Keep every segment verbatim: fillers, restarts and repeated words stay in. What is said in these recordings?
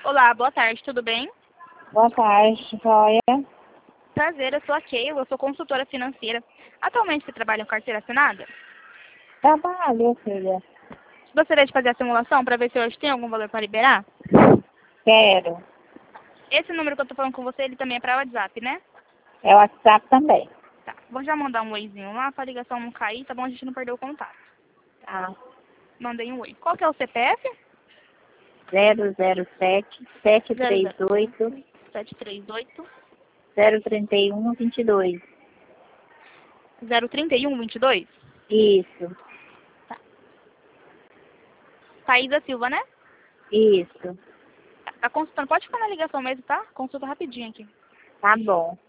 Olá, boa tarde, tudo bem? Boa tarde, joia. Prazer, eu sou a Keila, eu sou consultora financeira. Atualmente você trabalha com carteira assinada? Trabalho, filha. Gostaria de fazer a simulação para ver se hoje tem algum valor para liberar? Quero. Esse número que eu tô falando com você, ele também é para WhatsApp, né? É o WhatsApp também. Tá, vou já mandar um oizinho lá para a ligação não cair, tá bom? A gente não perdeu o contato. Tá. Mandei um oi. Qual que é o C P F? zero zero sete, sete Zero três zero oito, sete três oito zero trinta e um, vinte e dois. zero trinta e um vinte e dois. Isso, Tá. Thaisa Silva, né? isso. Tá, tá consultando. Pode ficar na ligação mesmo, tá? Consulta rapidinho aqui. Tá bom.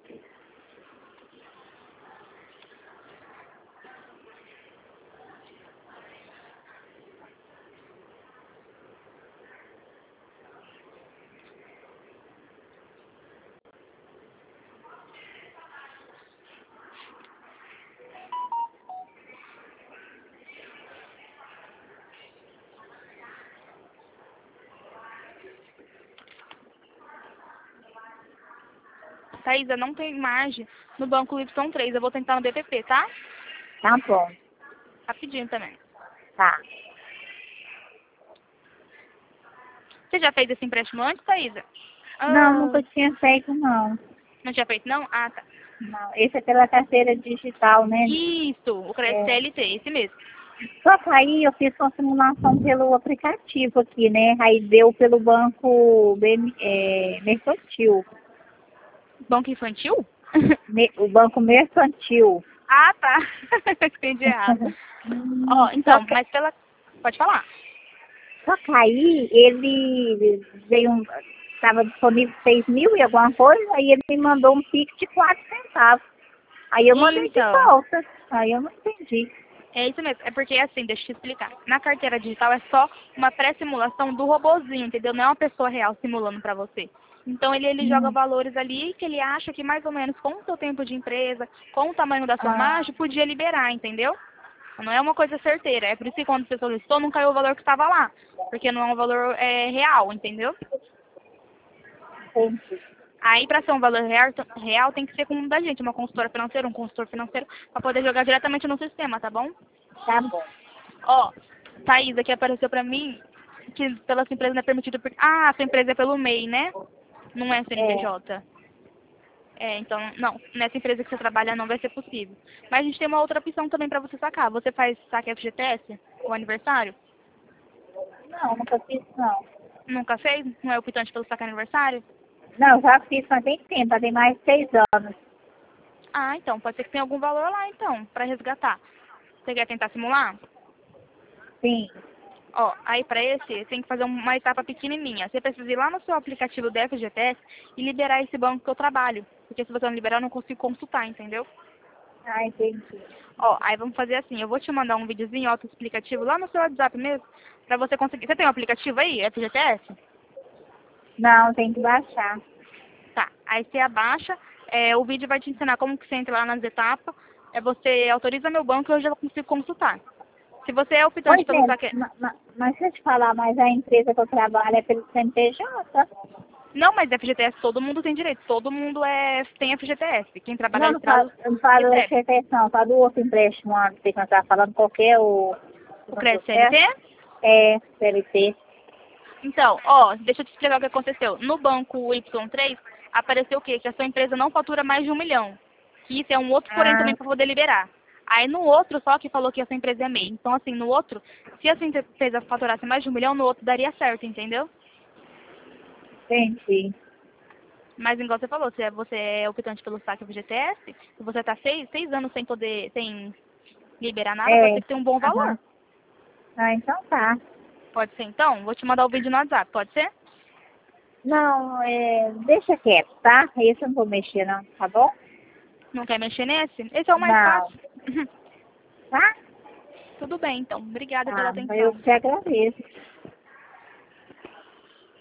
Thaisa, não tem margem no banco Y três. Eu vou tentar no B P P, tá? Tá bom. Rapidinho também. Tá. Você já fez esse empréstimo antes, Thaisa? Não, Ah, nunca tinha feito, não. não tinha feito, não? Ah, tá. Não, esse é pela carteira digital, né? Isso, o crédito É. C L T, esse mesmo. Só que aí eu fiz uma simulação pelo aplicativo aqui, né? Aí deu pelo banco B M, é, mercantil. Banco infantil? Me- o banco mercantil. Ah, tá. Entendi errado. Ó, Só então, que, mas pela... Pode falar. só que aí ele veio um. Estava disponível seis mil e alguma coisa, aí ele me mandou um Pix de quatro centavos. Aí eu mandei de Então, volta. Aí eu não entendi. é isso mesmo. É porque, assim, deixa eu te explicar. Na carteira digital é só uma pré-simulação do robozinho, entendeu? Não é uma pessoa real simulando pra você. Então, ele, ele joga Hum. valores ali que ele acha que mais ou menos com o seu tempo de empresa, com o tamanho da sua Ah, margem, podia liberar, entendeu? Não é uma coisa certeira. É por isso que quando você solicitou, não caiu o valor que estava lá. Porque não é um valor é, real, entendeu? entendi. Aí, para ser um valor real, real, tem que ser com um da gente, uma consultora financeira, um consultor financeiro, para poder jogar diretamente no sistema, tá bom? Tá bom. Ó, Thaís, aqui apareceu pra mim que pela sua empresa não é permitido... Por... Ah, a sua empresa é pelo M E I, né? Não é É. C N P J. É, então, não, nessa empresa que você trabalha não vai ser possível. Mas a gente tem uma outra opção também pra você sacar. Você faz saque F G T S, o aniversário? Não, nunca fiz não. Nunca fez? Não é optante pelo saque aniversário? Não, já fiz, mas tem tempo, já tem mais de seis anos. Ah, então, pode ser que tenha algum valor lá, então, pra resgatar. Você quer tentar simular? Sim. Ó, aí pra esse, tem que fazer uma etapa pequenininha. Você precisa ir lá no seu aplicativo do F G T S e liberar esse banco que eu trabalho. Porque se você não liberar, eu não consigo consultar, entendeu? Ah, entendi. Ó, aí vamos fazer assim, eu vou te mandar um videozinho autoexplicativo lá no seu WhatsApp mesmo, pra você conseguir... Você tem um aplicativo aí, F G T S? Não, tem que baixar. Tá, aí você abaixa, é, o vídeo vai te ensinar como que você entra lá nas etapas, é, você autoriza meu banco e eu já consigo consultar. Se você é optante Pois pelo é, saque... ma- ma- mas deixa eu te falar, mas a empresa que eu trabalho é pelo C N P J. Não, mas F G T S todo mundo tem direito, todo mundo é, tem F G T S. Quem trabalha Não, não falo, listrado eu não falo da recebe. F G T S, não. Falo do outro empréstimo lá que você estava falando, qualquer o... O Não deu crédito C L certo? T? É, C L T. Então, ó, deixa eu te explicar o que aconteceu. No banco Y três, apareceu o quê? Que a sua empresa não fatura mais de um milhão. Que isso é um outro porém Ah, também para poder liberar. Aí no outro só que falou que essa empresa é M E I. Então, assim, no outro, se essa empresa faturasse mais de um milhão, no outro daria certo, entendeu? entendi. Mas igual você falou, se é- você é optante pelo saque F G T S, se você tá seis, seis anos sem poder, sem liberar nada, pode É, ser que tenha um bom valor. aham. Ah, então tá. Pode ser então? Vou te mandar o vídeo no WhatsApp, pode ser? Não, é, deixa quieto, tá? Esse eu não vou mexer, não, tá bom? Não quer mexer nesse? Esse é o mais Não, fácil. tá? Tudo bem, então. Obrigada pela Tá, eu atenção. te agradeço.